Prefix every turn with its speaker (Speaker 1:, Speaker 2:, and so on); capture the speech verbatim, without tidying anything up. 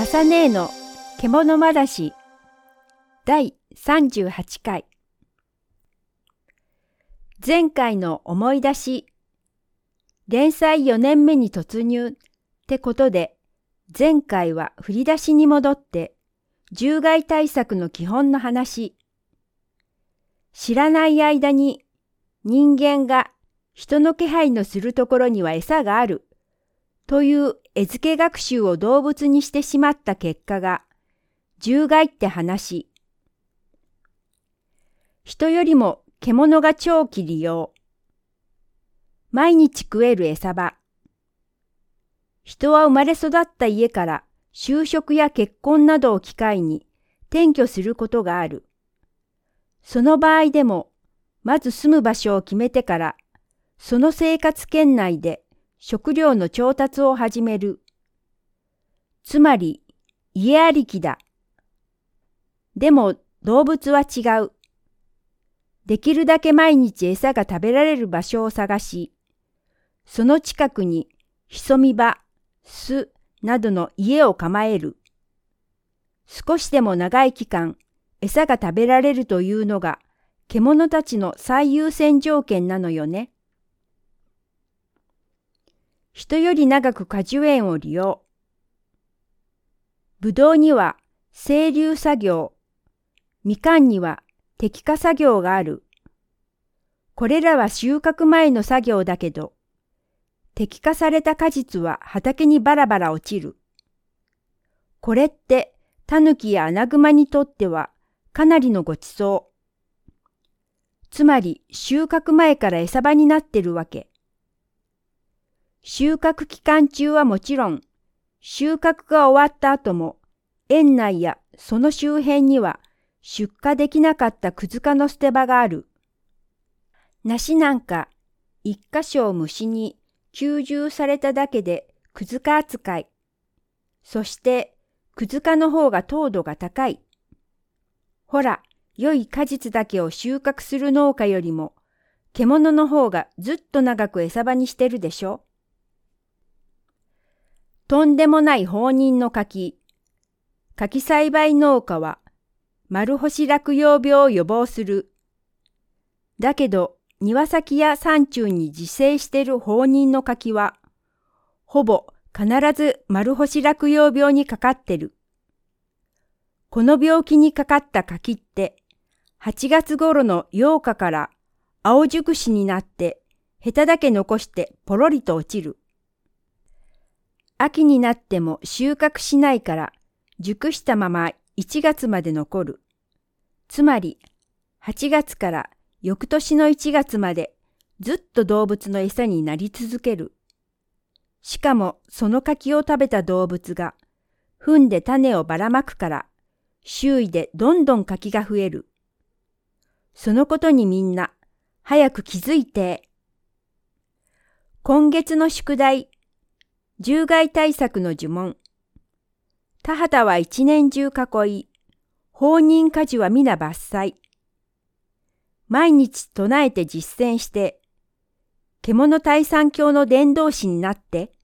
Speaker 1: マサ姉の獣話だいさんじゅうはちかい。前回の思い出し、連載よねんめに突入ってことで、前回は振り出しに戻って獣害対策の基本の話。知らない間に人間が人の気配のするところには餌があるという餌付け学習を動物にしてしまった結果が獣害って話。人よりも獣が長期利用。毎日食える餌場。人は生まれ育った家から就職や結婚などを機会に転居することがある。その場合でも、まず住む場所を決めてから、その生活圏内で食料の調達を始める。つまり、家ありきだ。でも動物は違う。できるだけ毎日餌が食べられる場所を探し、その近くに潜み場、巣などの家を構える。少しでも長い期間、餌が食べられるというのが、獣たちの最優先条件なのよね。人より長く果樹園を利用。ぶどうには清流作業、みかんには摘果作業がある。これらは収穫前の作業だけど、摘果された果実は畑にバラバラ落ちる。これってタヌキやアナグマにとってはかなりのごちそう。つまり収穫前から餌場になってるわけ。収穫期間中はもちろん、収穫が終わった後も、園内やその周辺には出荷できなかったくずかの捨て場がある。梨なんか一箇所を虫に吸収されただけでくずか扱い。そしてくずかの方が糖度が高い。ほら、良い果実だけを収穫する農家よりも、獣の方がずっと長く餌場にしてるでしょ。とんでもない放任の柿。柿栽培農家は、丸干落葉病を予防する。だけど、庭先や山中に自生している放任の柿は、ほぼ必ず丸干落葉病にかかってる。この病気にかかった柿って、はちがつ頃のようかから青熟しになって、ヘタだけ残してポロリと落ちる。秋になっても収穫しないから、熟したままいちがつまで残る。つまり、はちがつから翌年のいちがつまでずっと動物の餌になり続ける。しかもその柿を食べた動物が、踏んで種をばらまくから、周囲でどんどん柿が増える。そのことにみんな、早く気づいて。今月の宿題、獣害対策の呪文。田畑は一年中囲い、放任果樹は皆伐採。毎日唱えて実践して、獣退散教の伝道師になって。